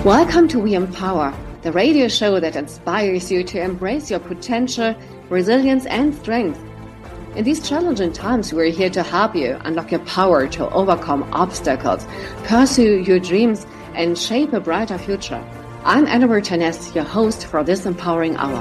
Welcome to We Empower, the radio show that inspires you to embrace your potential, resilience, and strength. In these challenging times, we're here to help you unlock your power to overcome obstacles, pursue your dreams, and shape a brighter future. I'm Anna Martinez, your host for this empowering hour.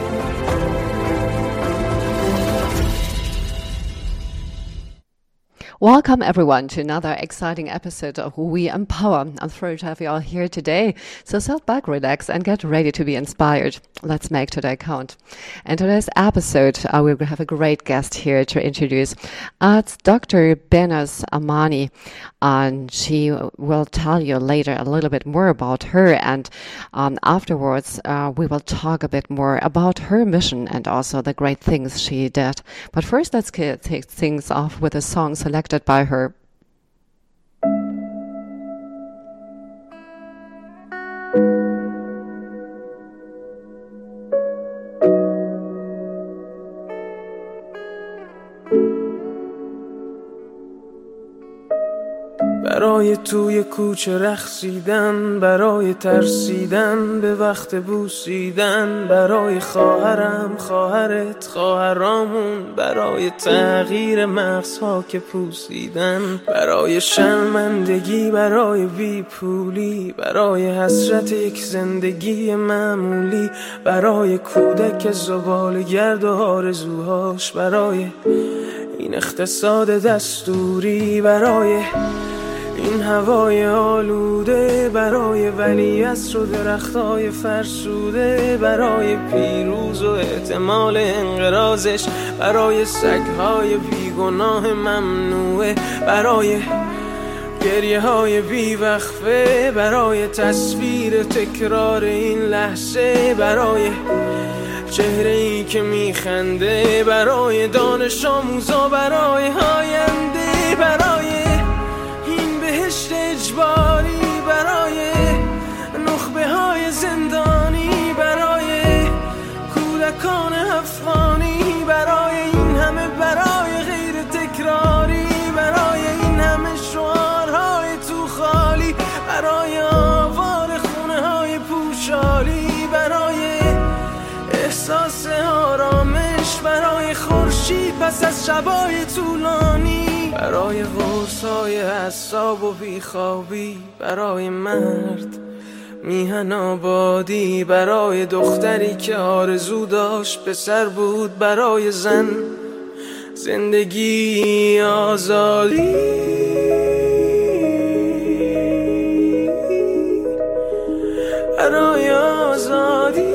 Welcome everyone to another exciting episode of We Empower. I'm thrilled to have you all here today. So sit back, relax, and get ready to be inspired. Let's make today count. In today's episode, we will have a great guest here to introduce. It's Dr. Behnaz Amani, and she will tell you later a little bit more about her. And afterwards, we will talk a bit more about her mission and also the great things she did. But first, let's take things off with a song selected by her. برای توی کوچه رقصیدن، برای ترسیدن به وقت بوسیدن، برای خواهرم، خواهرت، خواهرامون، برای تغییر مغزها که پوسیدن، برای شرمندگی، برای بیپولی، برای حسرت یک زندگی معمولی، برای کودک زباله‌گرد و آرزوهاش، برای این اقتصاد دستوری، برای این هوای آلوده، برای ولیعصر و درختای فرسوده، برای پیروز و احتمال انقراضش، برای سگهای بیگناه ممنوعه، برای گریه های بیوقفه، برای تصویر تکرار این لحظه، برای چهره ای که میخنده، برای دانش آموزا، برای آینده، برای این بهشت اجباری، برای نخبه های زندانی، برای کودکان افغانی، برای این همه برای غیر تکراری، برای این همه شعارهای تو خالی، برای آوار خونه های پوشالی، برای احساس آرامش، برای خورشید پس از شبای طولانی، برای قرصای اعصاب و بیخوابی، برای مرد میهن آبادی، برای دختری که آرزو داشت پسر بود، برای زن زندگی آزادی، برای آزادی،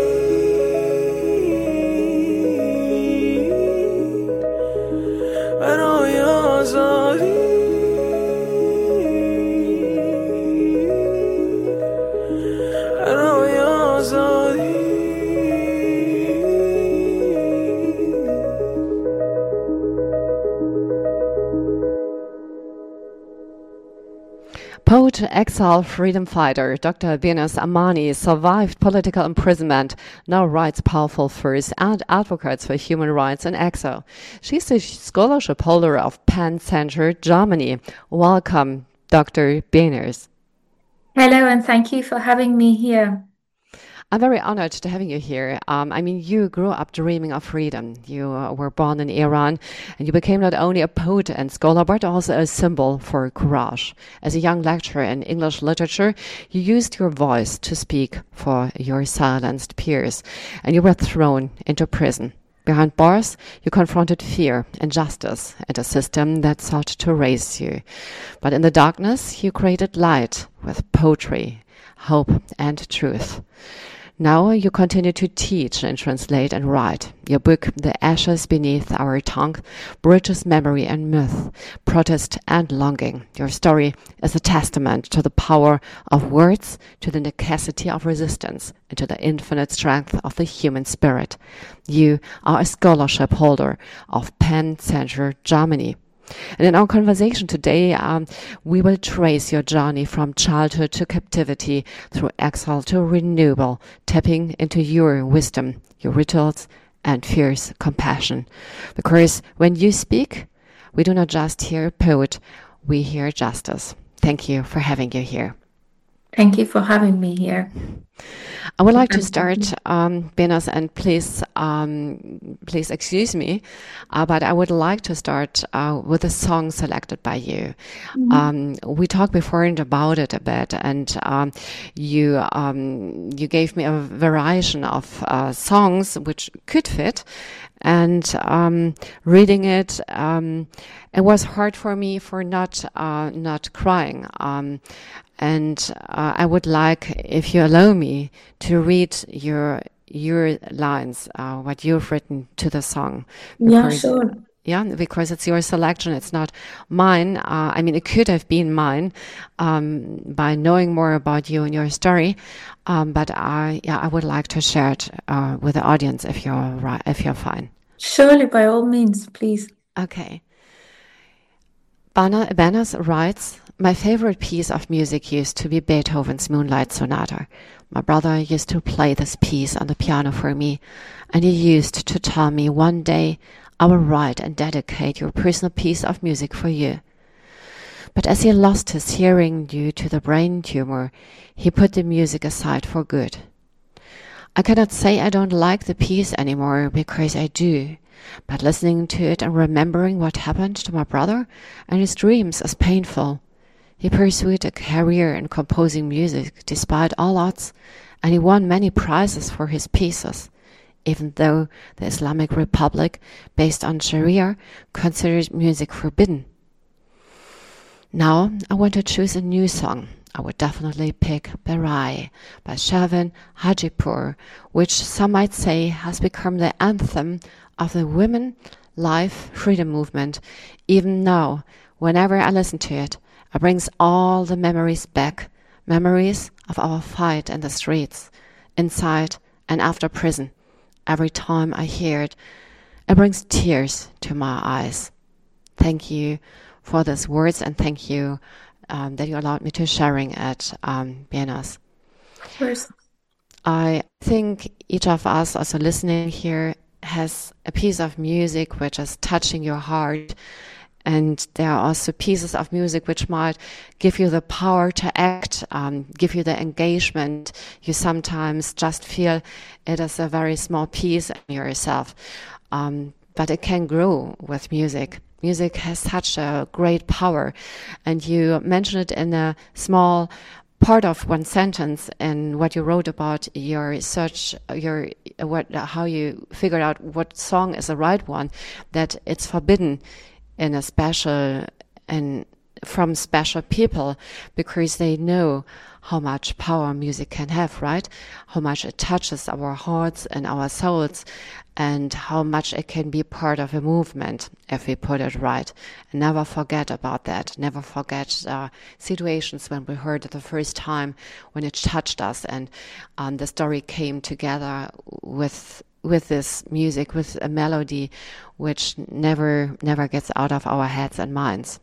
برای آزادی، برای آزادی. Poet, exile, freedom fighter Dr. Behnaz Amani survived political imprisonment, now writes powerful verse and advocates for human rights in exile. She's the scholarship holder of Penn Center, Germany. Welcome, Dr. Behnaz. Hello, and thank you for having me here. I'm very honored to having you here. You grew up dreaming of freedom. You were born in Iran, and you became not only a poet and scholar, but also a symbol for courage. As a young lecturer in English literature, you used your voice to speak for your silenced peers, and you were thrown into prison. Behind bars, you confronted fear, injustice, and a system that sought to erase you. But in the darkness, you created light with poetry, hope, and truth. Now you continue to teach and translate and write. Your book, The Ashes Beneath Our Tongue, bridges memory and myth, protest and longing. Your story is a testament to the power of words, to the necessity of resistance, and to the infinite strength of the human spirit. You are a scholarship holder of Penn Center, Germany. And in our conversation today, we will trace your journey from childhood to captivity, through exile to renewal, tapping into your wisdom, your rituals, and fierce compassion. Because when you speak, we do not just hear a poet, we hear justice. Thank you for having you here. Thank you for having me here. I would like to I'm start, happy. Benas, and please excuse me, but I would like to start with a song selected by you. Mhm. We talked before and about it a bit, and you gave me a variation of songs which could fit. And reading it, it was hard for me for not crying. And I would like, if you allow me, to read your lines, what you've written to the song, Yeah, because sure. yeah, because it's your selection, it's not mine. I mean, it could have been mine by knowing more about you and your story, but I would like to share it with the audience if you're right, if you're fine. Surely, by all means, please. Okay. Banas writes, my favorite piece of music used to be Beethoven's Moonlight Sonata. My brother used to play this piece on the piano for me, and he used to tell me one day I will write and dedicate your personal piece of music for you. But as he lost his hearing due to the brain tumor, he put the music aside for good. I cannot say I don't like the piece anymore because I do, but listening to it and remembering what happened to my brother and his dreams is painful. He pursued a career in composing music despite all odds, and he won many prizes for his pieces, even though the Islamic Republic, based on Sharia, considers music forbidden. Now I want to choose a new song. I would definitely pick Berai by Shavin Hajipur, which some might say has become the anthem of the women life freedom movement. Even now, whenever I listen to it, it brings all the memories back, memories of our fight in the streets, inside and after prison. Every time I hear it, it brings tears to my eyes. Thank you for these words, and thank you that you allowed me to sharing at Bienas. Of course. I think each of us also listening here has a piece of music which is touching your heart, and there are also pieces of music which might give you the power to act, give you the engagement. You sometimes just feel it is a very small piece in yourself, but it can grow with music. Music has such a great power, and you mentioned it in a small part of one sentence in what you wrote about your research, your what how you figured out what song is the right one, that it's forbidden in a special and from special people because they know how much power music can have, right? How much it touches our hearts and our souls, and how much it can be part of a movement if we put it right. And never forget about that. Never forget situations when we heard it the first time, when it touched us, and the story came together with this music, with a melody, which never gets out of our heads and minds.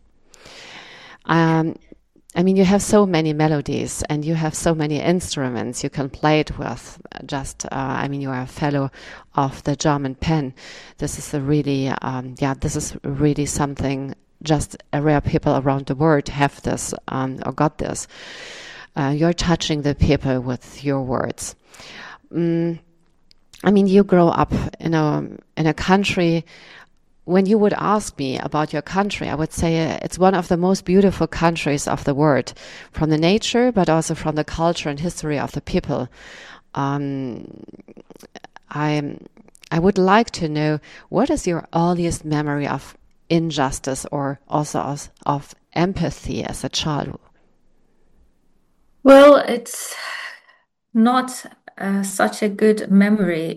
Um, I mean, you have so many melodies and you have so many instruments you can play it with. I mean, you are a fellow of the German Pen. This is a really, this is really something. Just a rare people around the world have this or got this. You're touching the people with your words. Mm, I mean, you grow up in a country. When you would ask me about your country, I would say it's one of the most beautiful countries of the world, from the nature, but also from the culture and history of the people. Um, I I would like to know, what is your earliest memory of injustice or also of empathy as a child? Well, it's not such a good memory.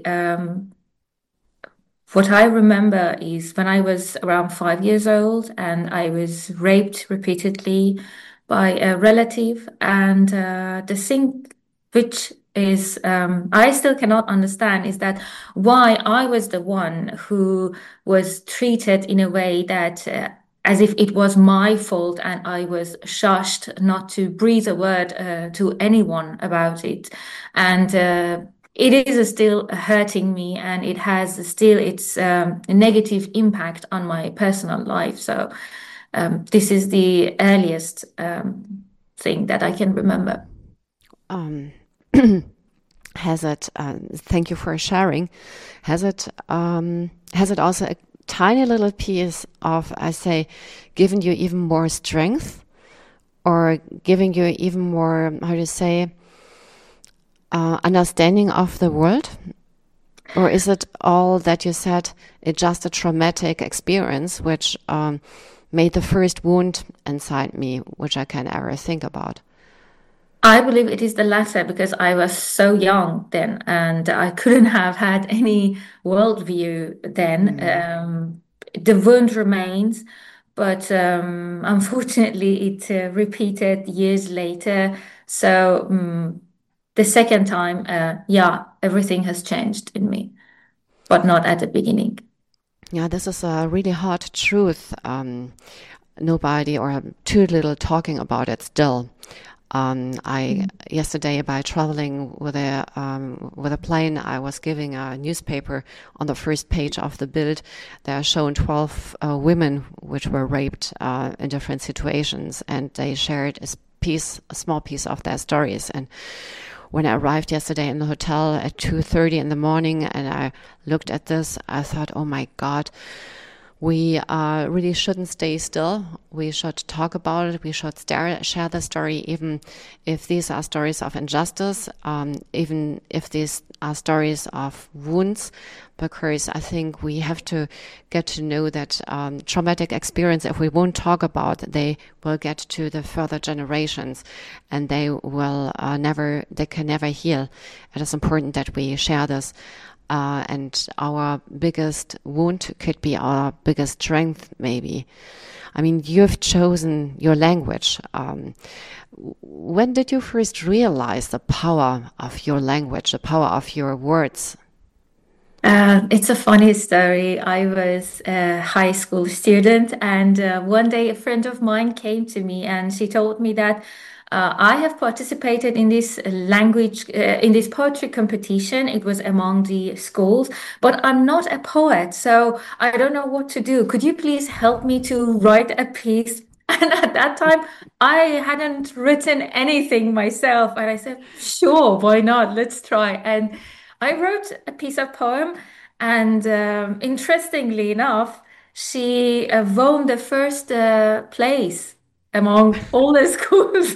What I remember is when I was around 5 years old and I was raped repeatedly by a relative. And the thing which is, I still cannot understand is that why I was the one who was treated in a way that, as if it was my fault, and I was shushed not to breathe a word to anyone about it. And it is still hurting me, and it has still its negative impact on my personal life. So this is the earliest thing that I can remember. um, has it? Thank you for sharing. Has it also a tiny little piece of, I say, giving you even more strength, or giving you even more, how do you say, understanding of the world? Or is it all that you said, it's just a traumatic experience which made the first wound inside me, which I can ever think about? I believe it is the latter because I was so young then and I couldn't have had any worldview then. Mm. The wound remains, but unfortunately, it repeated years later. So the second time, yeah, everything has changed in me, but not at the beginning. Yeah, this is a really hard truth. Nobody or too little talking about it still. I Mm. yesterday by traveling with a plane, I was giving a newspaper on the first page of the Bild. They are shown 12 women which were raped in different situations, and they shared a small piece of their stories. And when I arrived yesterday in the hotel at 2:30 in the morning, and I looked at this, I thought, oh my God. We really shouldn't stay still. We should talk about it. We should share the story, even if these are stories of injustice, even if these are stories of wounds, because I think we have to get to know that traumatic experience, if we won't talk about, they will get to the further generations, and they will they can never heal. It is important that we share this. And our biggest wound could be our biggest strength, maybe. I mean, you've chosen your language. When did you first realize the power of your language, the power of your words? It's a funny story. I was a high school student, and one day a friend of mine came to me and she told me that I have participated in this in this poetry competition. It was among the schools, but I'm not a poet, so I don't know what to do. Could you please help me to write a piece? And at that time, I hadn't written anything myself, and I said, sure, why not? Let's try. And I wrote a piece of poem, and interestingly enough, she won the first place among all the schools.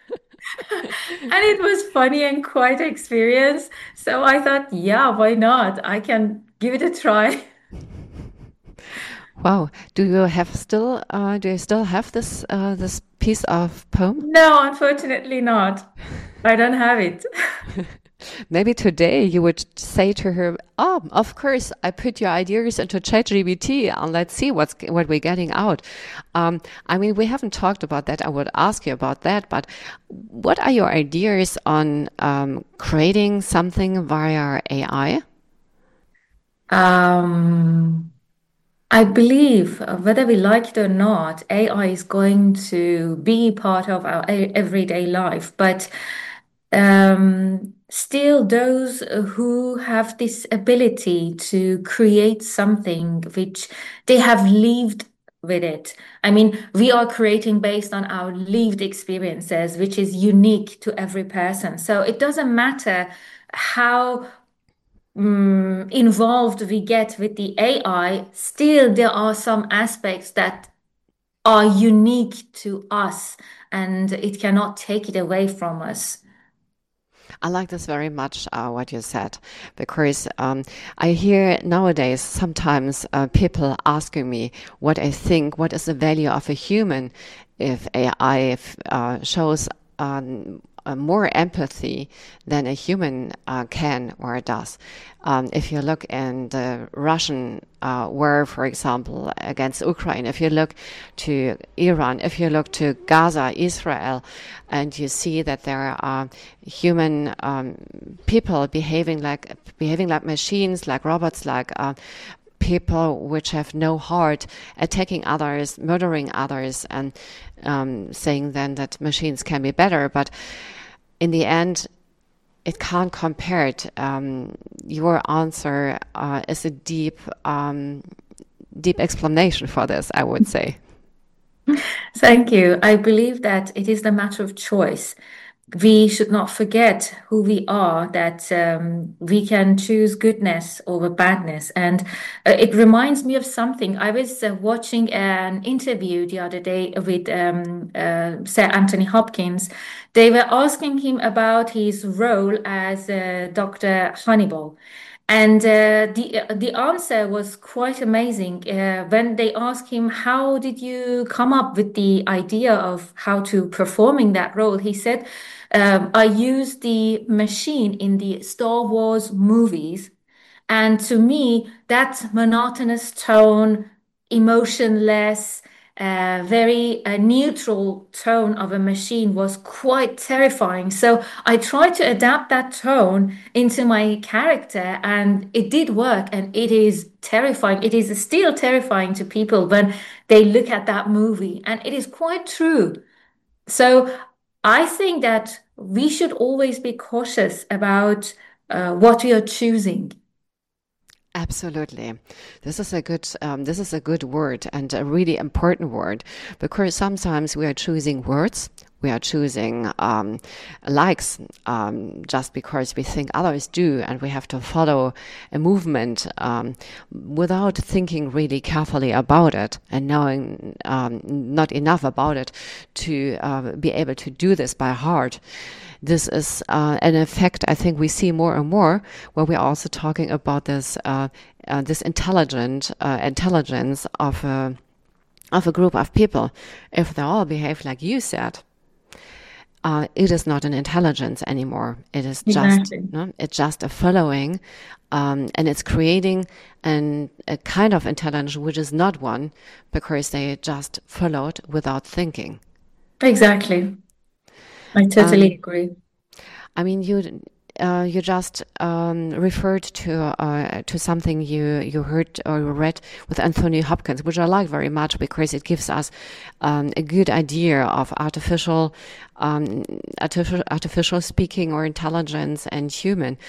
And it was funny and quite an experience. So I thought, yeah, why not? I can give it a try. Wow. Do you still have this piece of poem? No, unfortunately not. I don't have it. Maybe today you would say to her, "Oh, of course, I put your ideas into ChatGPT, and let's see what we're getting out." I mean, we haven't talked about that. I would ask you about that, but what are your ideas on creating something via AI? Um, I believe, whether we like it or not, AI is going to be part of our everyday life. But still, those who have this ability to create something which they have lived with it. I mean, we are creating based on our lived experiences, which is unique to every person. So it doesn't matter how involved we get with the AI, still there are some aspects that are unique to us and it cannot take it away from us. I like this very much, what you said, because I hear nowadays sometimes people asking me what I think, what is the value of a human if AI shows more empathy than a human can or does. If you look in the Russian war, for example, against Ukraine, if you look to Iran, if you look to Gaza, Israel, and you see that there are human people behaving like machines, like robots, like people which have no heart, attacking others, murdering others, and saying then that machines can be better. But in the end, it can't compare it. Your answer is a deep explanation for this, I would say. Thank you. I believe that it is the matter of choice. we should not forget who we are, that we can choose goodness over badness. And it reminds me of something. I was watching an interview the other day with Sir Anthony Hopkins. They were asking him about his role as Dr. Hannibal. And the answer was quite amazing. When they asked him, "How did you come up with the idea of how to performing that role?" He said, "I used the machine in the Star Wars movies, and to me, that monotonous tone, emotionless, very neutral tone of a machine was quite terrifying. So I tried to adapt that tone into my character, and it did work. And it is terrifying. It is still terrifying to people when they look at that movie, and it is quite true. So I think that we should always be cautious about what we are choosing. Absolutely. This is a good word and a really important word because sometimes we are choosing words, we are choosing likes just because we think others do, and we have to follow a movement without thinking really carefully about it and knowing not enough about it to be able to do this by heart. This is an effect I think we see more and more when we're also talking about this intelligence of a group of people. If they all behave like you said, it is not an intelligence anymore. It is just Exactly. it's just a following, and it's creating a kind of intelligence which is not one because they just followed without thinking. Exactly. I totally Um, agree. I mean, you just referred to something you heard or read with Anthony Hopkins, which I like very much because it gives us a good idea of artificial speaking or intelligence and human.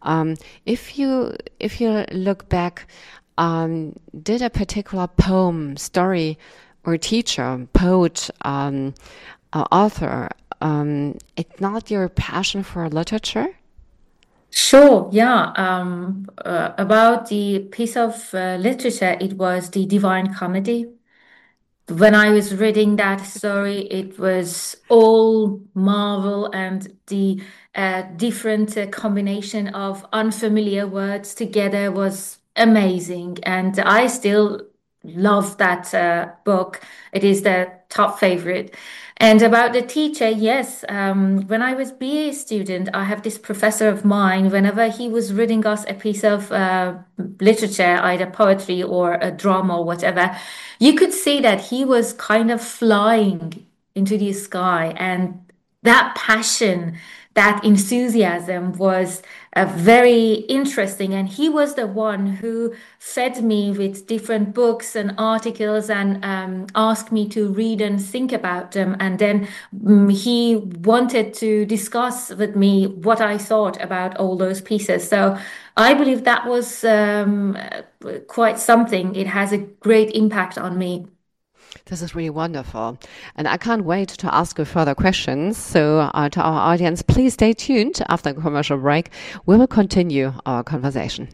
If you look back, did a particular poem, story, or teacher, poet, author, ignite your passion for literature? Sure, yeah. About the piece of literature, it was the Divine Comedy. When I was reading that story, it was all marvel and the different combination of unfamiliar words together was amazing. And I still love that book. It is the top favorite. And about the teacher, yes, when I was BA student, I have this professor of mine, whenever he was reading us a piece of literature, either poetry or a drama or whatever, you could see that he was kind of flying into the sky, and that passion, that enthusiasm was very interesting. And he was the one who fed me with different books and articles and asked me to read and think about them. And then he wanted to discuss with me what I thought about all those pieces. So I believe that was quite something. It has a great impact on me. This is really wonderful. And I can't wait to ask you further questions. So, to our audience, please stay tuned after the commercial break. We will continue our conversation.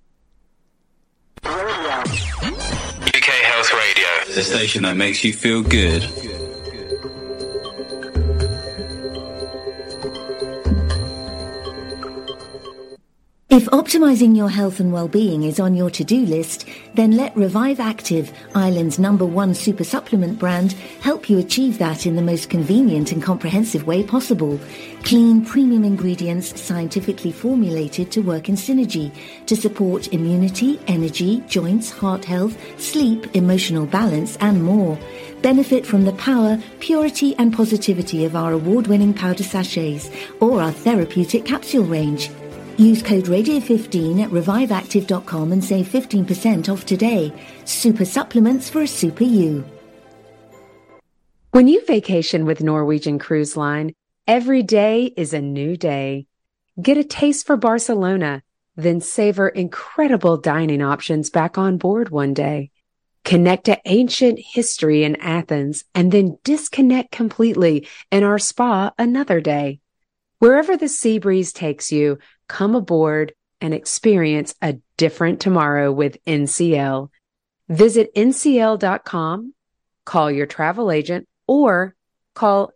UK Health Radio, the station that makes you feel good. If optimizing your health and well-being is on your to-do list, then let Revive Active, Ireland's #1 super supplement brand, help you achieve that in the most convenient and comprehensive way possible. Clean, premium ingredients scientifically formulated to work in synergy to support immunity, energy, joints, heart health, sleep, emotional balance, and more. Benefit from the power, purity, and positivity of our award-winning powder sachets or our therapeutic capsule range. Use code RADIO15 at reviveactive.com and save 15% off today. Super supplements for a super you. When you vacation with Norwegian Cruise Line, every day is a new day. Get a taste for Barcelona, then savor incredible dining options back on board one day. Connect to ancient history in Athens and then disconnect completely in our spa another day. Wherever the sea breeze takes you, come aboard and experience a different tomorrow with NCL. Visit ncl.com, call your travel agent, or call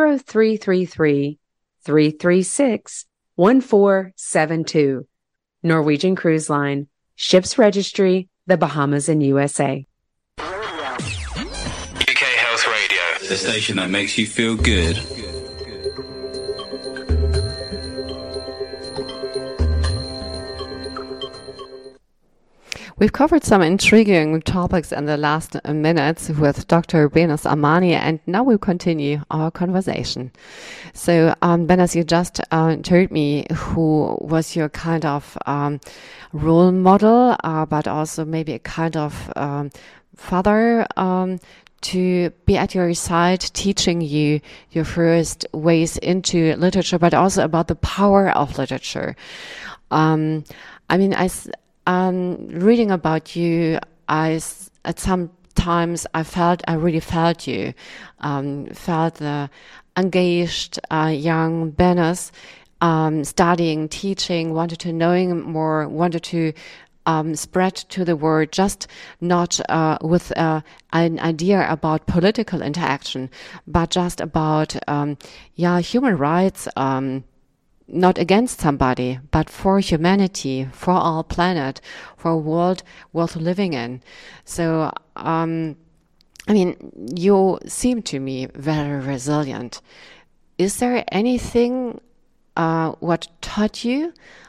0333-336-1472. Norwegian Cruise Line, Ships Registry, the Bahamas and USA. UK Health Radio, the station that makes you feel good. We've covered some intriguing topics in the last minutes with Dr. Behnaz Amani, and now we'll continue our conversation. So, Behnaz, you just told me who was your kind of role model, but also maybe a kind of father to be at your side, teaching you your first ways into literature, but also about the power of literature. Reading about you, at some times I really felt you, felt the engaged young Behnaz, studying, teaching, wanted to knowing more, wanted to spread to the world, just not with an idea about political interaction, but just about human rights. Not against somebody, but for humanity, for our planet, for a world worth living in. So, you seem to me very resilient. Is there anything what taught you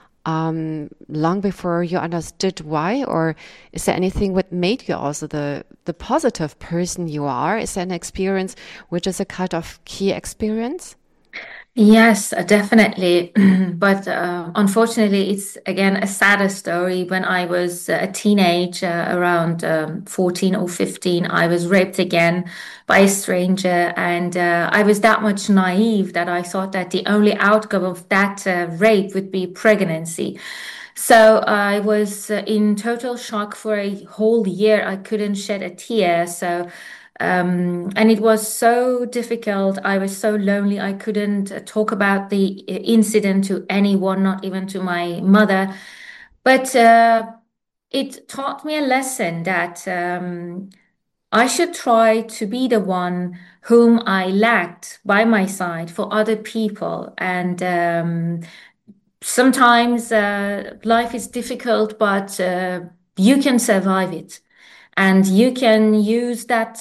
long before you understood why? Or is there anything what made you also the positive person you are? Is there an experience which is a kind of key experience? Yes, definitely. But unfortunately, it's again a sadder story. When I was a teenage, around 14 or 15, I was raped again by a stranger. And I was that much naive that I thought that the only outcome of that rape would be pregnancy. So I was in total shock for a whole year. I couldn't shed a tear. And it was so difficult. I was so lonely. I couldn't talk about the incident to anyone, not even to my mother. But it taught me a lesson that I should try to be the one whom I lacked by my side for other people. And sometimes life is difficult, but you can survive it. And you can use that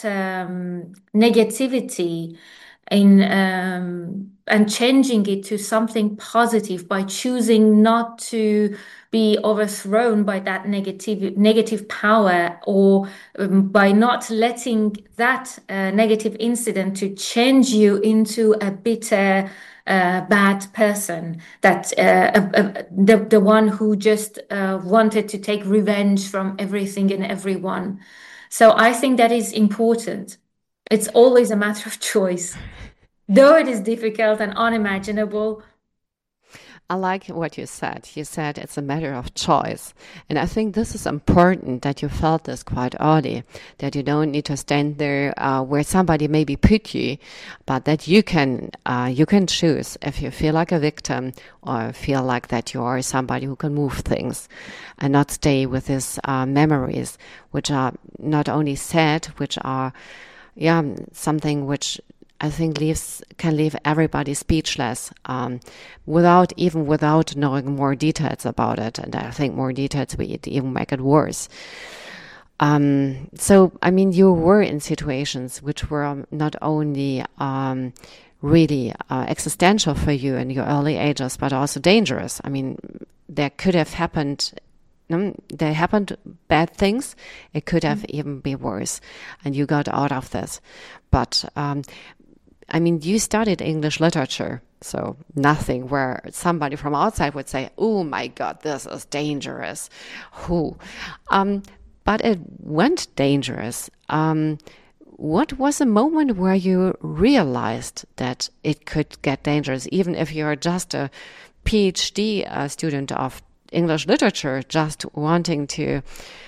negativity in and changing it to something positive by choosing not to be overthrown by that negative power, or by not letting that negative incident to change you into a bitter bad person, that the one who just wanted to take revenge from everything and everyone. So I think that is important. It's always a matter of choice, though it is difficult and unimaginable. I like what you said. You said it's a matter of choice. And I think this is important that you felt this quite early, that you don't need to stand there where somebody maybe put you, but that you can choose if you feel like a victim or feel like that you are somebody who can move things and not stay with these memories, which are not only sad, which are something which I think can leave everybody speechless, without knowing more details about it. And I think more details would even make it worse. You were in situations which were not only really existential for you in your early ages, but also dangerous. I mean, there could have happened. There happened bad things. It could have even been worse, and you got out of this. But you studied English literature, so nothing where somebody from outside would say, "Oh my God, this is dangerous." Who? But it went dangerous. What was a moment where you realized that it could get dangerous, even if you're just a PhD student of English literature, just wanting to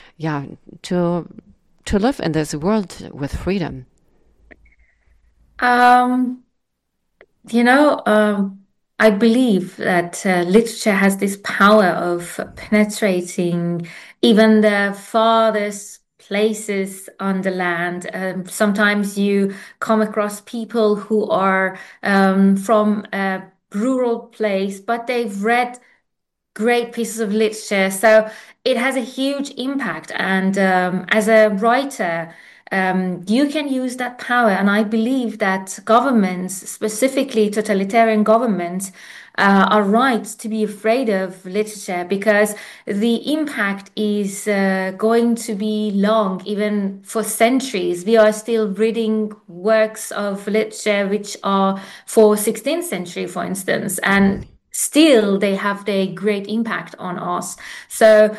live in this world with freedom? Um, you know, I believe that literature has this power of penetrating even the farthest places on the land. Sometimes you come across people who are from a rural place, but they've read great pieces of literature. So it has a huge impact. And as a writer, you can use that power. And I believe that governments, specifically totalitarian governments, are right to be afraid of literature because the impact is going to be long, even for centuries. We are still reading works of literature which are for 16th century, for instance, and still they have their great impact on us. So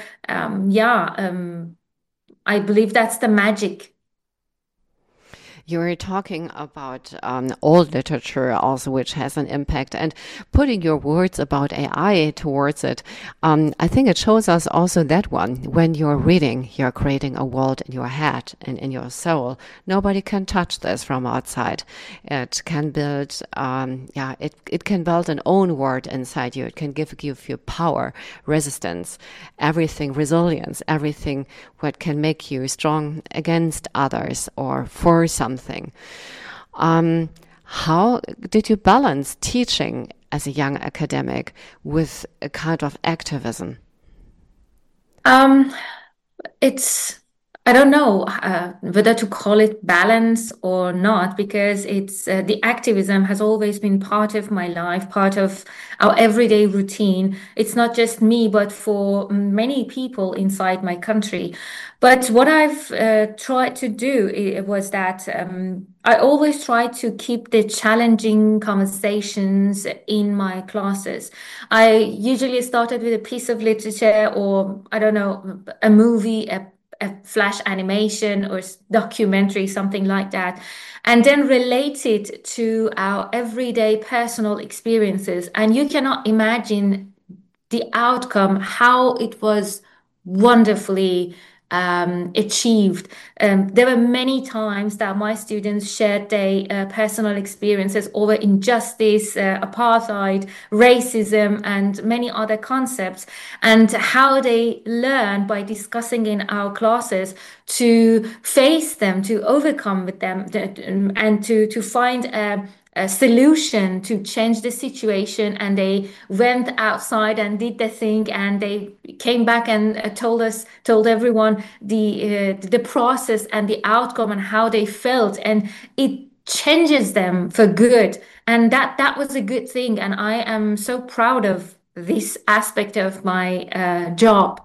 I believe that's the magic. You were talking about old literature also, which has an impact, and putting your words about AI towards it. I think it shows us also that one. When you're reading, you're creating a world in your head and in your soul. Nobody can touch this from outside. It can build, it can build an own world inside you. It can give you power, resistance, everything, resilience, everything what can make you strong against others or for something. How did you balance teaching as a young academic with a kind of activism? Um, it's I don't know whether to call it balance or not because it's the activism has always been part of my life, part of our everyday routine. It's not just me, but for many people inside my country. But what I've tried to do was that I always try to keep the challenging conversations in my classes. I usually started with a piece of literature or, I don't know, a movie, a flash animation or documentary, something like that, and then relate it to our everyday personal experiences. And you cannot imagine the outcome, how it was wonderfully achieved. There were many times that my students shared their personal experiences over injustice, apartheid, racism, and many other concepts, and how they learn by discussing in our classes to face them, to overcome with them, and to find a solution to change the situation. And they went outside and did the thing, and they came back and told everyone the process and the outcome and how they felt, and it changes them for good. And that was a good thing, and I am so proud of this aspect of my job.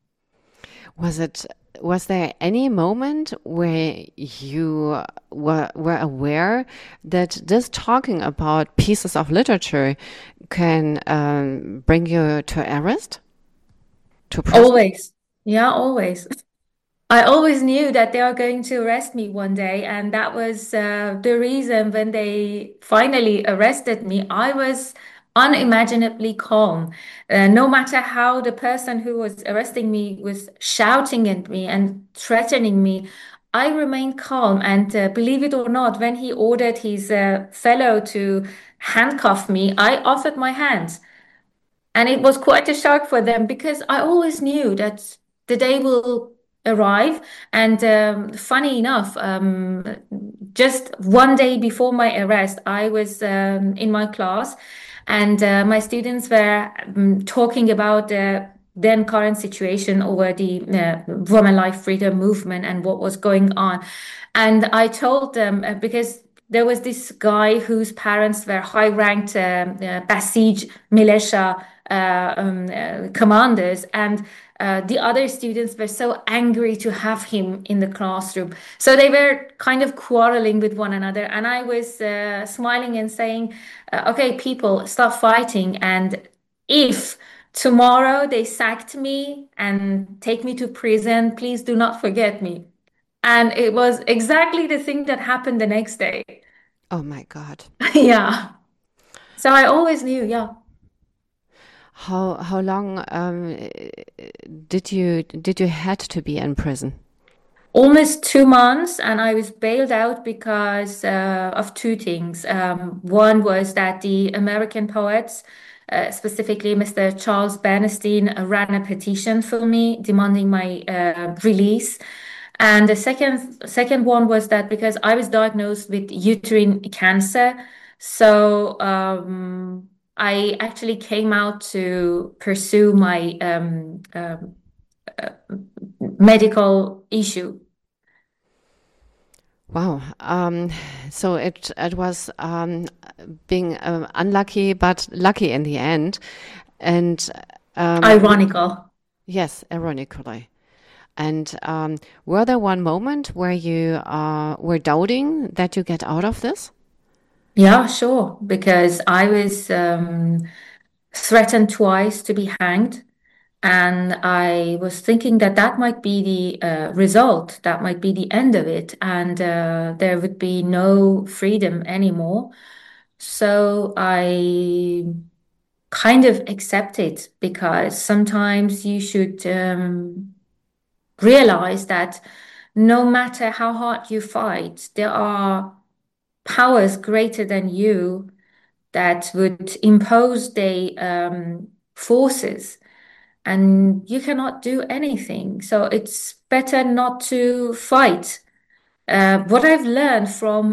Was there any moment where you were aware that this talking about pieces of literature can bring you to arrest, to prison? Always. Yeah, always. I always knew that they are going to arrest me one day, and that was the reason when they finally arrested me, I was unimaginably calm. No matter how the person who was arresting me was shouting at me and threatening me, I remained calm. And believe it or not, when he ordered his fellow to handcuff me, I offered my hands. And it was quite a shock for them because I always knew that the day will arrive. And funny enough, just one day before my arrest, I was in my class, and my students were talking about the then current situation over the women life freedom movement and what was going on. And I told them because there was this guy whose parents were high-ranked Basij militia commanders, and the other students were so angry to have him in the classroom. So they were kind of quarreling with one another, and I was smiling and saying, "Okay, people, stop fighting. And if tomorrow they sacked me and take me to prison, please do not forget me." And it was exactly the thing that happened the next day. Oh my God. Yeah. So I always knew, yeah. How long did you had to be in prison? Almost 2 months, and I was bailed out because of two things. One was that the American poets, specifically Mr. Charles Bernstein, ran a petition for me demanding my release. And the second one was that because I was diagnosed with uterine cancer, so I actually came out to pursue my medical issue. Wow. So it was being unlucky, but lucky in the end. And Ironical. yes, ironically. And were there one moment where you were doubting that you get out of this? Yeah, sure. Because I was threatened twice to be hanged. And I was thinking that that might be the result, that might be the end of it, and there would be no freedom anymore. So I kind of accept it because sometimes you should realize that no matter how hard you fight, there are powers greater than you that would impose their forces and you cannot do anything. So it's better not to fight. What I've learned from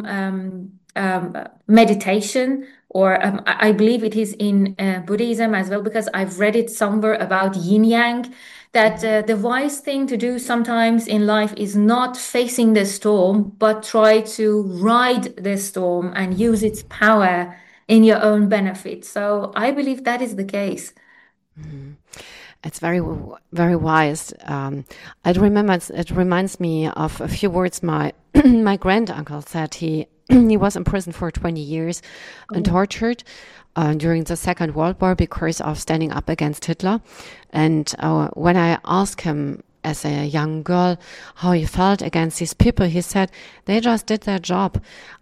meditation, or I believe it is in Buddhism as well, because I've read it somewhere about yin yang, that the wise thing to do sometimes in life is not facing the storm, but try to ride the storm and use its power in your own benefit. So I believe that is the case. It's very wise. It reminds me of a few words my my granduncle said. He was in prison for 20 years and tortured during the Second World War because of standing up against Hitler. And when I asked him as a young girl how he felt against these people, he said they just did their job.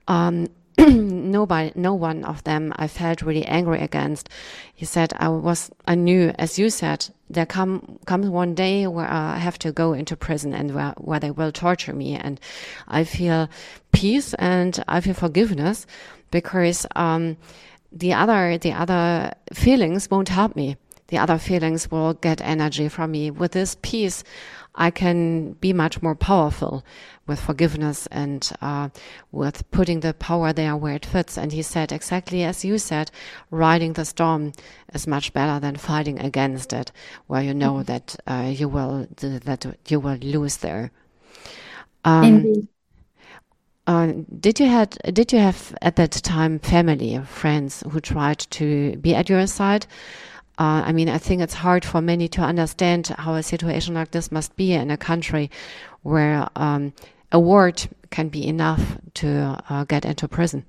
No one of them I felt really angry against. He said I knew, as you said, there comes one day where I have to go into prison and where they will torture me, and I feel peace and I feel forgiveness because the other feelings won't help me. The other feelings will get energy from me. With this peace, I can be much more powerful with forgiveness and with putting the power there where it fits. And he said exactly as you said, riding the storm is much better than fighting against it, where you know that you will lose there. Indeed. Did you have at that time family or friends who tried to be at your side? I mean, I think it's hard for many to understand how a situation like this must be in a country where a word can be enough to get into prison.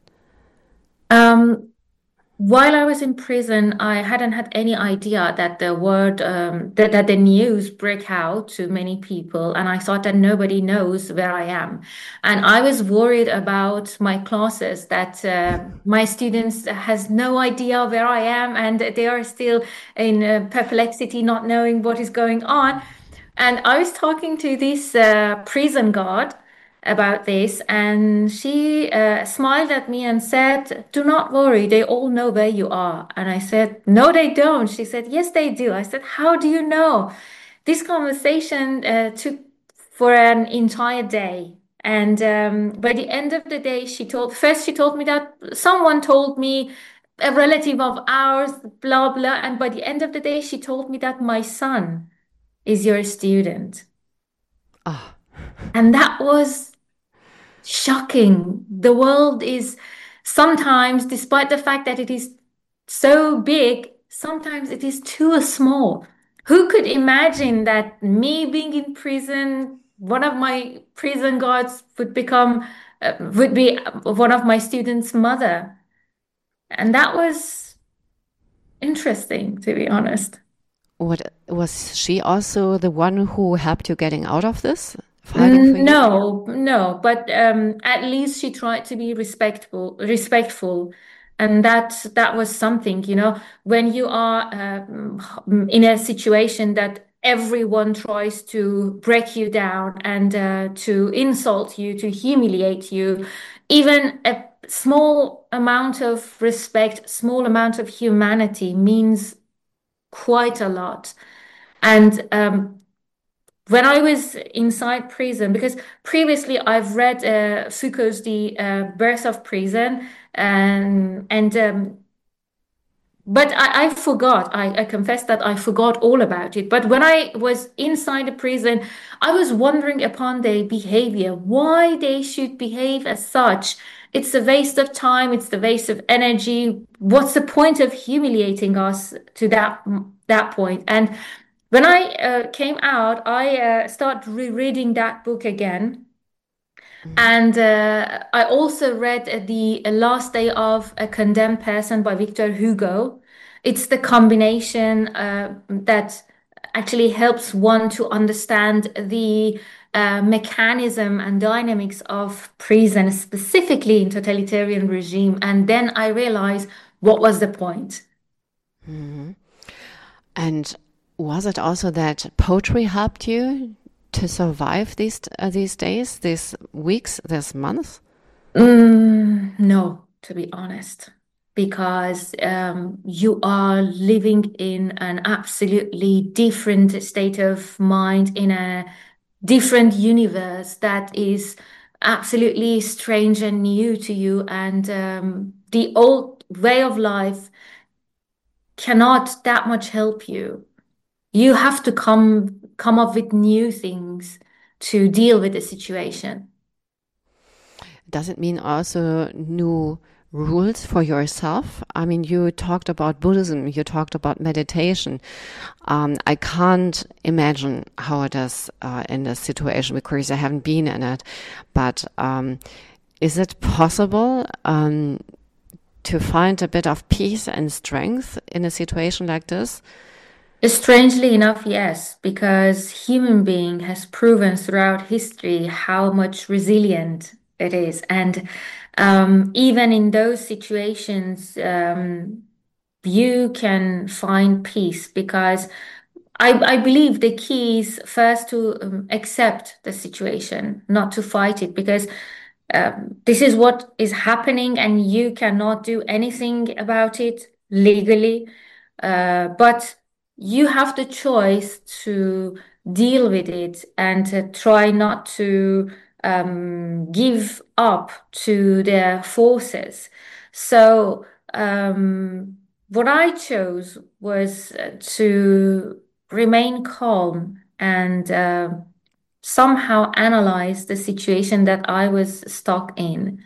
While I was in prison, I hadn't had any idea that the word that the news break out to many people, and I thought that nobody knows where I am. And I was worried about my classes that my students has no idea where I am, and they are still in perplexity, not knowing what is going on. And I was talking to this prison guard about this, and she smiled at me and said, "Do not worry, they all know where you are." And I said, "No, they don't." She said, "Yes, they do." I said, "How do you know?" This conversation took for an entire day. And by the end of the day, she told me that someone told me, a relative of ours, blah, blah. And by the end of the day, she told me that my son is your student. Ah, And that was shocking. The world is sometimes, despite the fact that it is so big, sometimes it is too small. Who could imagine that me being in prison, one of my prison guards would be one of my students' mother? And that was interesting, to be honest. what was she also the one who helped you getting out of this, fighting for you? No, no, but at least she tried to be respectful, and that was something, when you are in a situation that everyone tries to break you down and to insult you, to humiliate you, even a small amount of respect, small amount of humanity means quite a lot. And when I was inside prison, because previously I've read Foucault's The Birth of Prison, but I forgot. I confess that I forgot all about it. But when I was inside the prison, I was wondering upon their behavior, why they should behave as such. It's a waste of time. It's the waste of energy. What's the point of humiliating us to that point? And when I came out, I started rereading that book again. And I also read The Last Day of a Condemned Person by Victor Hugo. It's the combination that actually helps one to understand the mechanism and dynamics of prison, specifically in totalitarian regime. And then I realized what was the point. Mm-hmm. And was it also that poetry helped you to survive these days, these weeks, this month? No, to be honest, because you are living in an absolutely different state of mind, in a different universe that is absolutely strange and new to you. And the old way of life cannot that much help you. You have to come up with new things to deal with the situation. Does it mean also new rules for yourself? I mean, you talked about Buddhism, you talked about meditation. I can't imagine how it is in this situation because I haven't been in it. But is it possible to find a bit of peace and strength in a situation like this? Strangely enough, yes, because human being has proven throughout history how much resilient it is. And even in those situations, you can find peace, because I believe the key is first to accept the situation, not to fight it, because this is what is happening and you cannot do anything about it legally. But you have the choice to deal with it and to try not to give up to their forces. So what I chose was to remain calm and somehow analyze the situation that I was stuck in.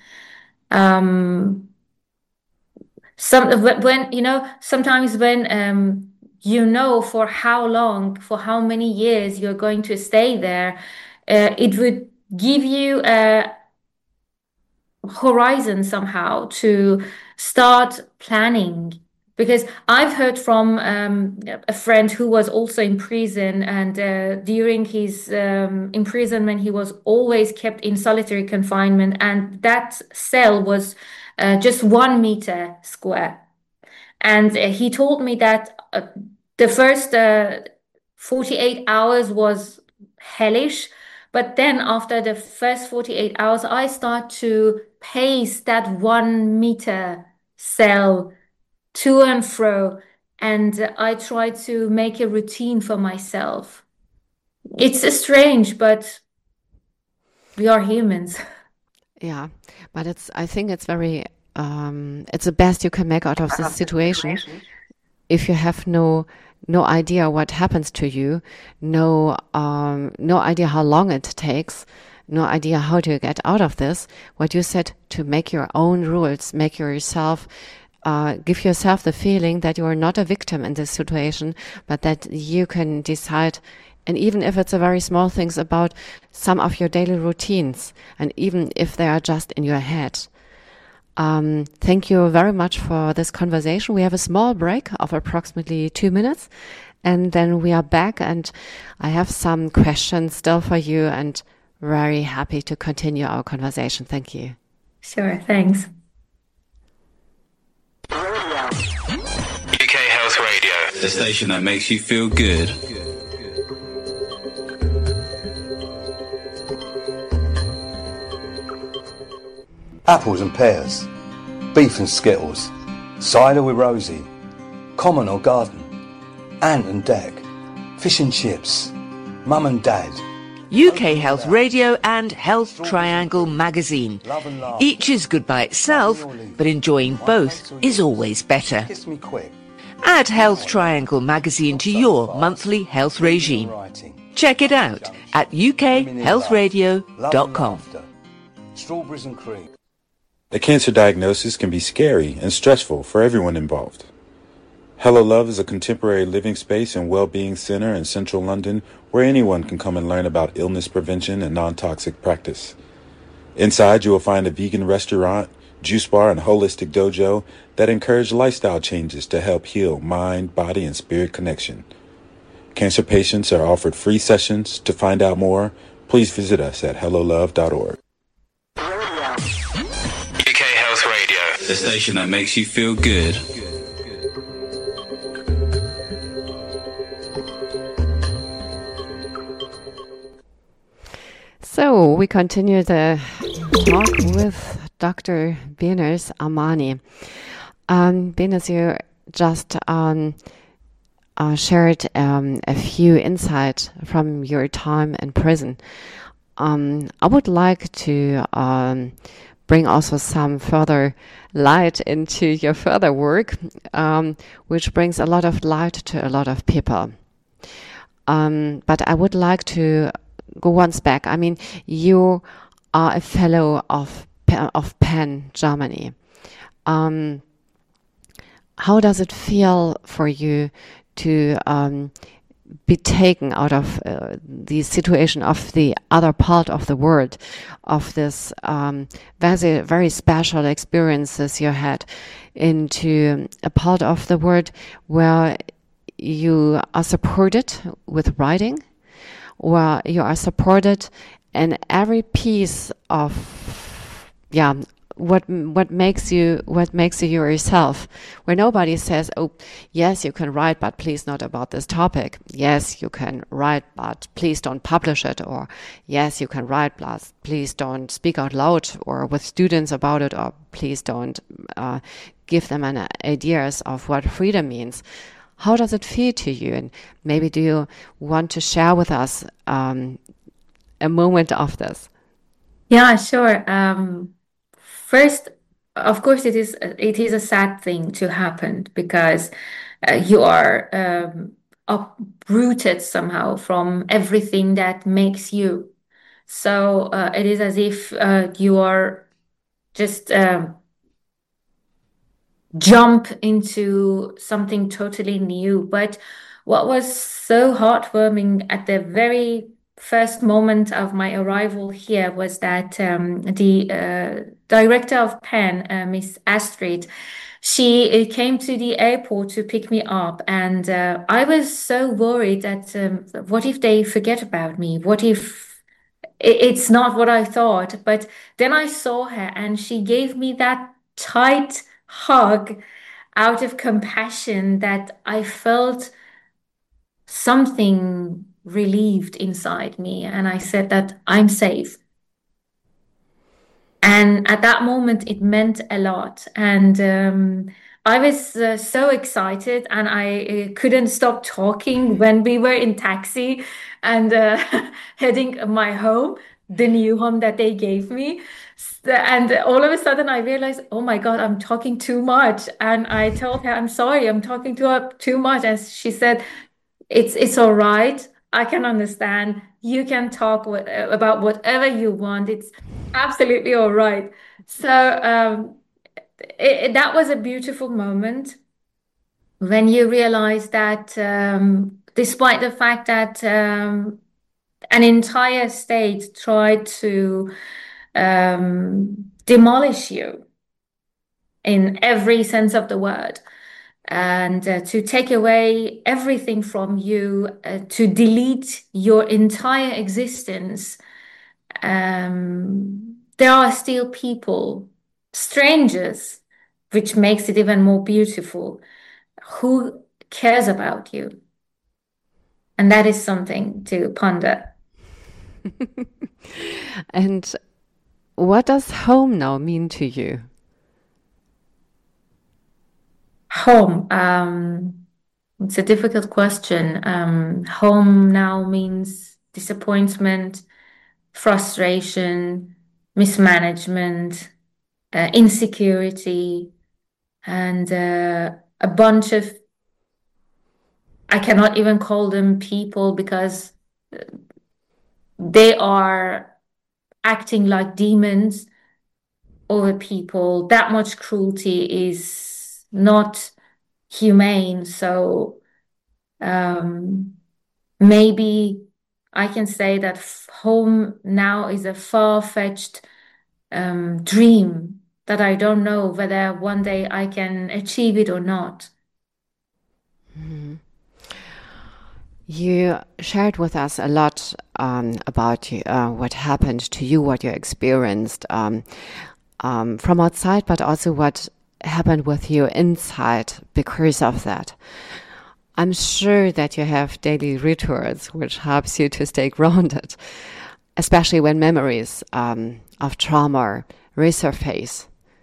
Sometimes when for how long, for how many years you're going to stay there, it would give you a horizon somehow to start planning. Because I've heard from a friend who was also in prison, and during his imprisonment, he was always kept in solitary confinement, and that cell was just 1 meter square. And he told me that the first 48 hours was hellish, but then after the first 48 hours, I start to pace that 1 meter cell to and fro, and I try to make a routine for myself. It's strange, but we are humans. Yeah, but I think it's very, it's the best you can make out of this situation. If you have no idea what happens to you, no idea how long it takes, no idea how to get out of this, what you said, to make your own rules, make yourself, give yourself the feeling that you are not a victim in this situation, but that you can decide. And even if it's a very small things about some of your daily routines, and even if they are just in your head. Thank you very much for this conversation. We have a small break of approximately 2 minutes, and then we are back, and I have some questions still for you, and very happy to continue our conversation. Thank you. Sure, thanks. UK Health Radio, the station that makes you feel good. apples and pears, beef and skittles, cider with Rosie, common or garden, ant and deck, fish and chips, mum and dad. UK Health Radio and Health Triangle magazine. Each is good by itself, but enjoying both is always better. Kiss me quick. Add Health Triangle magazine to your monthly health regime. Check it out at ukhealthradio.com. Strawberries and cream. A cancer diagnosis can be scary and stressful for everyone involved. Hello Love is a contemporary living space and well-being center in central London where anyone can come and learn about illness prevention and non-toxic practice. Inside, you will find a vegan restaurant, juice bar, and holistic dojo that encourage lifestyle changes to help heal mind, body, and spirit connection. Cancer patients are offered free sessions. To find out more, please visit us at hellolove.org. UK Health Radio, the station that makes you feel good. So we continue the talk with Dr. Behnaz Amani. Behnaz, you just shared a few insights from your time in prison. I would like to bring also some further light into your further work, which brings a lot of light to a lot of people. But I would like to go once back. I mean, you are a fellow of Penn, Germany. How does it feel for you to be taken out of the situation of the other part of the world, of this very, very special experiences you had, into a part of the world where you are supported with writing, where you are supported in every piece of what makes you yourself, where nobody says, oh yes, you can write, but please not about this topic. Yes, you can write, but please don't publish it. Or yes, you can write, but please don't speak out loud or with students about it, or please don't give them an ideas of what freedom means. How does it feel to you? And maybe do you want to share with us a moment of this? Yeah, sure. First, of course, it is a sad thing to happen because you are uprooted somehow from everything that makes you. So it is as if you are just jump into something totally new. But what was so heartwarming at the very first moment of my arrival here was that the director of Penn, Miss Astrid, she came to the airport to pick me up, and I was so worried that what if they forget about me? What if it's not what I thought? But then I saw her, and she gave me that tight hug out of compassion that I felt something relieved inside me, and I said that I'm safe. And at that moment it meant a lot, and I was so excited, and I couldn't stop talking when we were in taxi and heading my home, the new home that they gave me. And all of a sudden I realized, oh my God, I'm talking too much. And I told her, I'm sorry, I'm talking too much. And she said, it's all right. I can understand. You can talk about whatever you want. It's absolutely all right. So that was a beautiful moment when you realize that despite the fact that an entire state tried to demolish you in every sense of the word, and to take away everything from you, to delete your entire existence, there are still people, strangers, which makes it even more beautiful, who cares about you. And that is something to ponder. And what does home now mean to you? Home. It's a difficult question. Home now means disappointment, frustration, mismanagement, insecurity, and a bunch of, I cannot even call them people because they are acting like demons over people. That much cruelty is not humane. So maybe I can say that home now is a far-fetched dream that I don't know whether one day I can achieve it or not. Mm-hmm. You shared with us a lot about what happened to you, what you experienced from outside, but also what happened with you inside because of that. I'm sure that you have daily rituals which helps you to stay grounded, especially when memories of trauma resurface.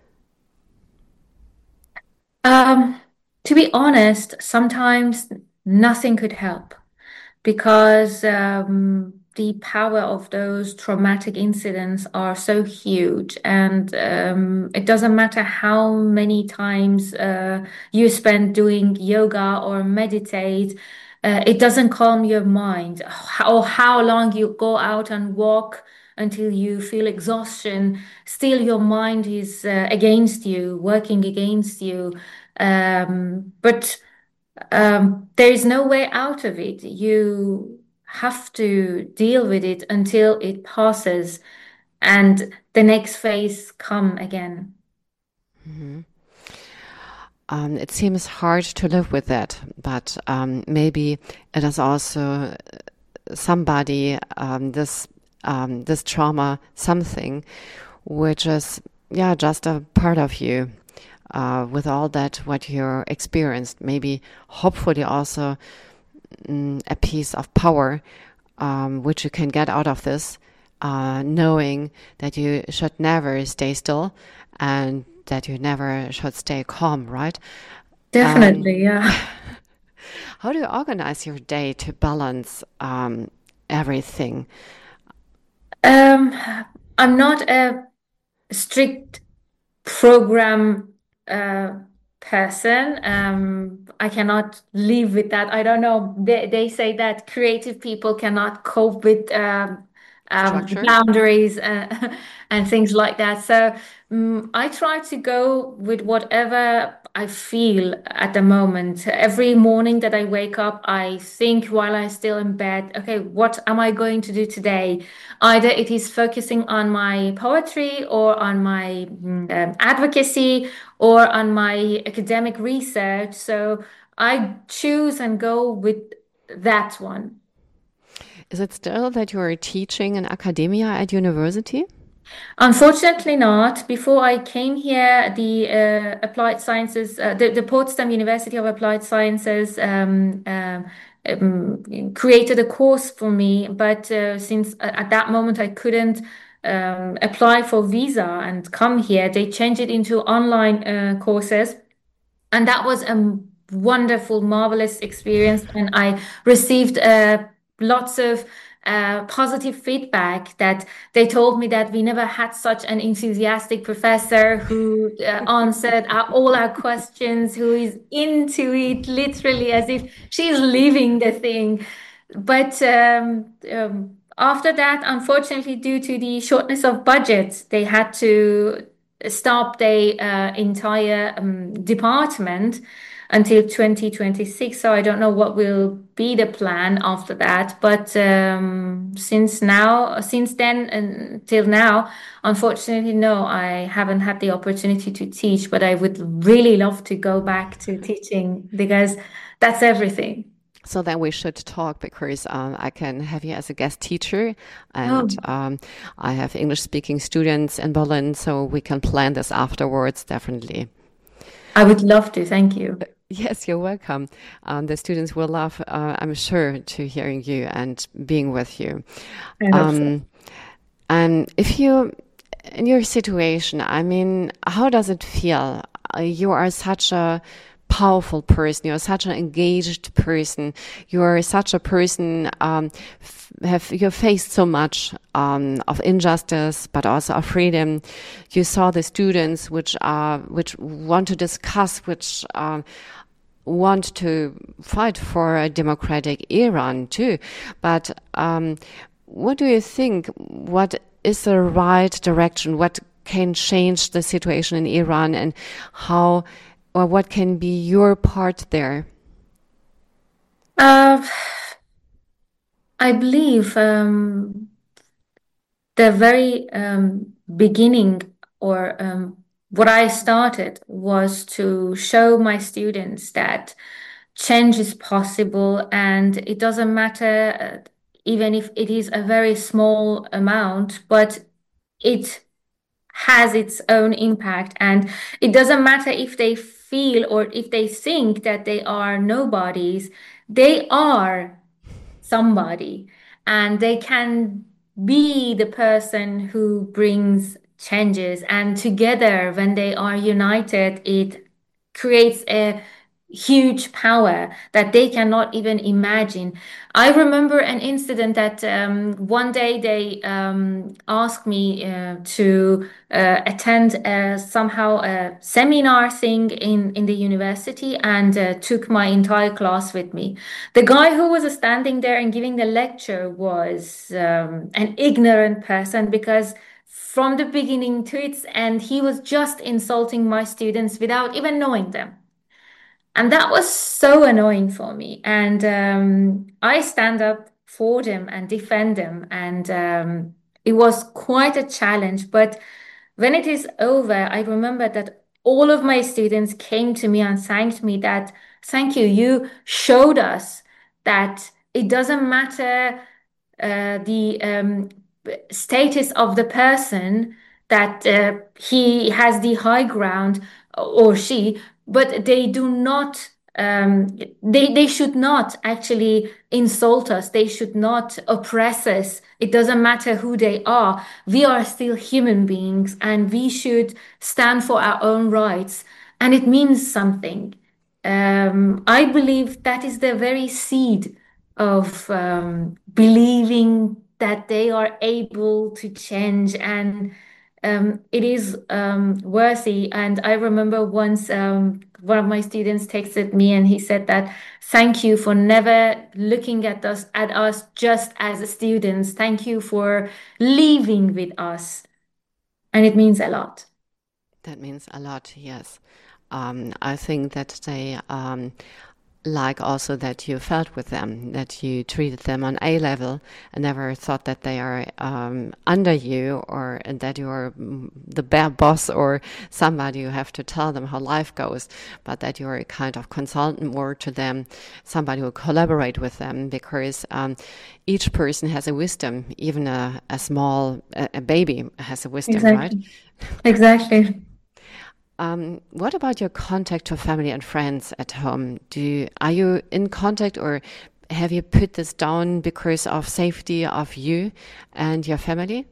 To be honest, sometimes nothing could help because the power of those traumatic incidents are so huge, and it doesn't matter how many times you spend doing yoga or meditate, it doesn't calm your mind, or how long you go out and walk until you feel exhaustion, still your mind is against you, working against you. But there is no way out of it. You have to deal with it until it passes and the next phase come again. Mm-hmm. It seems hard to live with that, but maybe it is also somebody, this trauma, something which is, just a part of you. With all that, what you experienced, maybe hopefully also a piece of power which you can get out of this, knowing that you should never stay still and that you never should stay calm, right? Definitely, yeah. How do you organize your day to balance everything? I'm not a strict program person. I cannot live with that. I don't know. They say that creative people cannot cope with boundaries and things like that. So I try to go with whatever I feel at the moment. Every morning that I wake up, I think while I'm still in bed, okay, what am I going to do today? Either it is focusing on my poetry or on my advocacy or on my academic research. So I choose and go with that one. Is it still that you are teaching in academia at university? Unfortunately not. Before I came here, the Applied Sciences, the Potsdam University of Applied Sciences created a course for me, but since at that moment I couldn't apply for visa and come here, they changed it into online courses. And that was a wonderful, marvelous experience. And I received lots of positive feedback that they told me that we never had such an enthusiastic professor who answered all our questions, who is into it literally as if she's living the thing. But after that, unfortunately, due to the shortness of budget, they had to stop the entire department until 2026. So I don't know what will be the plan after that. But since then until now, unfortunately, no, I haven't had the opportunity to teach, but I would really love to go back to teaching because that's everything. So then we should talk because I can have you as a guest teacher and I have English-speaking students in Berlin, so we can plan this afterwards, definitely. I would love to. Thank you. Yes, you're welcome. The students will love, I'm sure, to hearing you and being with you. And if you in your situation, I mean, how does it feel? You are such a powerful person. You're such an engaged person. You're such a person. You've faced so much of injustice, but also of freedom. You saw the students which want to discuss, which want to fight for a democratic Iran too. But what do you think? What is the right direction? What can change the situation in Iran, and how, or what can be your part there? I believe the very beginning, or what I started, was to show my students that change is possible, and it doesn't matter even if it is a very small amount, but it has its own impact. And it doesn't matter if they feel or if they think that they are nobodies, they are somebody, and they can be the person who brings changes. And together, when they are united, it creates a huge power that they cannot even imagine. I remember an incident that one day they asked me to attend somehow a seminar thing in the university, and took my entire class with me. The guy who was standing there and giving the lecture was an ignorant person, because from the beginning to its end, he was just insulting my students without even knowing them. And that was so annoying for me. And I stand up for them and defend them. And it was quite a challenge. But when it is over, I remember that all of my students came to me and thanked me that, thank you, you showed us that it doesn't matter the status of the person, that he has the high ground or she, but they do not, they should not actually insult us. They should not oppress us. It doesn't matter who they are. We are still human beings, and we should stand for our own rights. And it means something. I believe that is the very seed of believing that they are able to change, and it is worthy. And I remember once one of my students texted me, and he said that, thank you for never looking at us just as students. Thank you for living with us. And it means a lot. That means a lot, yes. I think that they like also that you felt with them, that you treated them on a level and never thought that they are under you, or that you are the boss or somebody you have to tell them how life goes, but that you are a kind of consultant more to them, somebody who collaborate with them, because each person has a wisdom, even a small baby has a wisdom, Exactly. right? Exactly. What about your contact to family and friends at home? Are you in contact, or have you put this down because of safety of you and your family?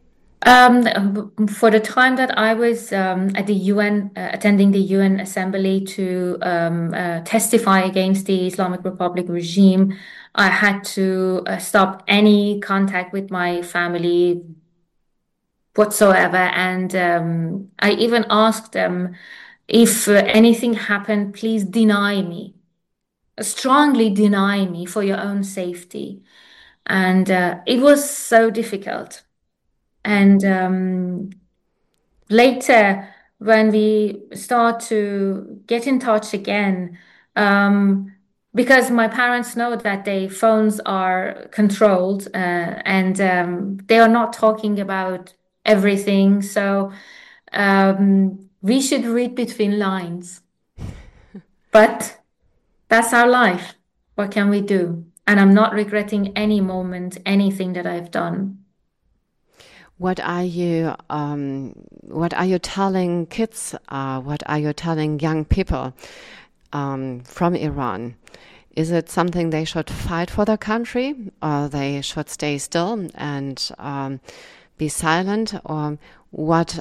For the time that I was at the UN, attending the UN Assembly to testify against the Islamic Republic regime, I had to stop any contact with my family whatsoever. And I even asked them, if anything happened, please deny me, strongly deny me for your own safety. And it was so difficult. And later, when we start to get in touch again, because my parents know that their phones are controlled, and they are not talking about everything. So we should read between lines. But that's our life. What can we do? And I'm not regretting any moment, anything that I've done. What are you telling kids? What are you telling young people from Iran? Is it something they should fight for their country, or they should stay still and be silent, or what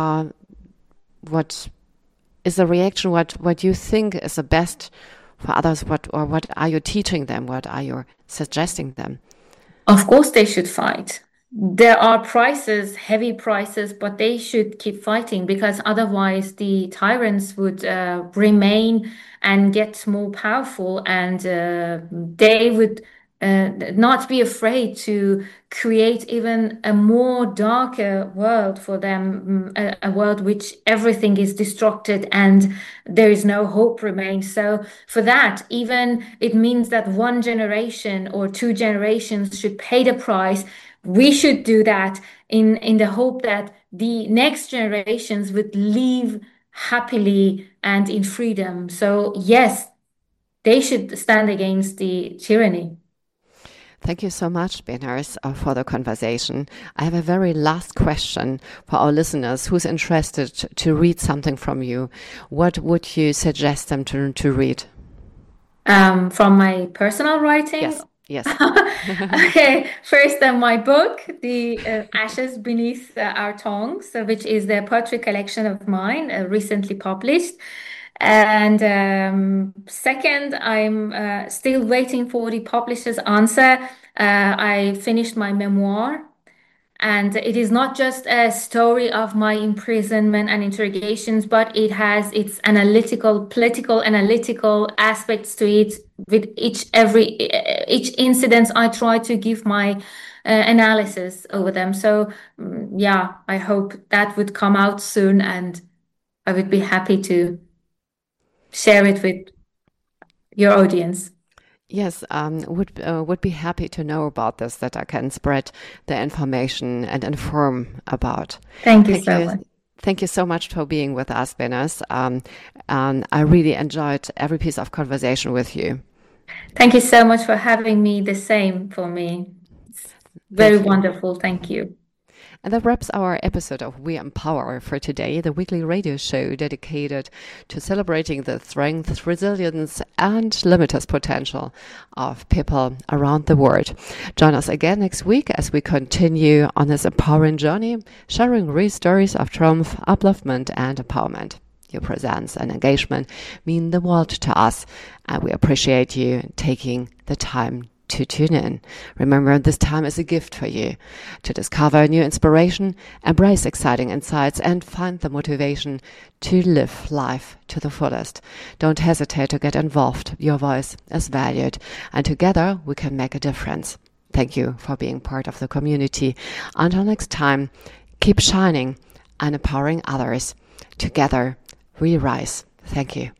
is the reaction? What you think is the best for others? What are you teaching them? What are you suggesting them? Of course, they should fight. There are prices, heavy prices, but they should keep fighting, because otherwise the tyrants would remain and get more powerful, and they would not be afraid to create even a more darker world for them, a world which everything is destructed and there is no hope remains. So for that, even it means that one generation or two generations should pay the price. We should do that in the hope that the next generations would live happily and in freedom. So yes, they should stand against the tyranny. Thank you so much, Behnaz, for the conversation. I have a very last question for our listeners who's interested to read something from you. What would you suggest them to read? From my personal writing? Yes. Okay, first my book, The Ashes Beneath Our Tongues, which is the poetry collection of mine, recently published. And second, I'm still waiting for the publisher's answer. I finished my memoir, and it is not just a story of my imprisonment and interrogations, but it has its political analytical aspects to it. With each incident, I try to give my analysis over them. So yeah, I hope that would come out soon, and I would be happy to share it with your audience. Yes, would be happy to know about this, that I can spread the information and inform about. Thank you so much. Thank you so much for being with us, Behnaz. I really enjoyed every piece of conversation with you. Thank you so much for having me. The same for me. It's very wonderful. Thank you. And that wraps our episode of We Empower for today, the weekly radio show dedicated to celebrating the strength, resilience, and limitless potential of people around the world. Join us again next week as we continue on this empowering journey, sharing real stories of triumph, upliftment, and empowerment. Your presence and engagement mean the world to us, and we appreciate you taking the time to tune in. Remember, this time is a gift for you to discover new inspiration, embrace exciting insights, and find the motivation to live life to the fullest. Don't hesitate to get involved. Your voice is valued, and together we can make a difference. Thank you for being part of the community. Until next time, keep shining and empowering others. Together we rise. Thank you.